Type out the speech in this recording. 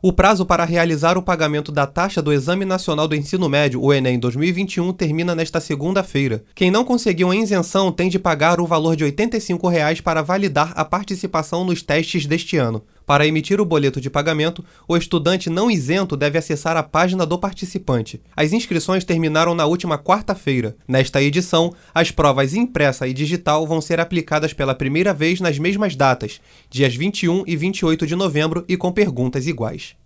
O prazo para realizar o pagamento da taxa do Exame Nacional do Ensino Médio, o Enem 2021, termina nesta segunda-feira. Quem não conseguiu a isenção tem de pagar o valor de R$ 85 para validar a participação nos testes deste ano. Para emitir o boleto de pagamento, o estudante não isento deve acessar a página do participante. As inscrições terminaram na última quarta-feira. Nesta edição, as provas impressa e digital vão ser aplicadas pela primeira vez nas mesmas datas, dias 21 e 28 de novembro, e com perguntas iguais.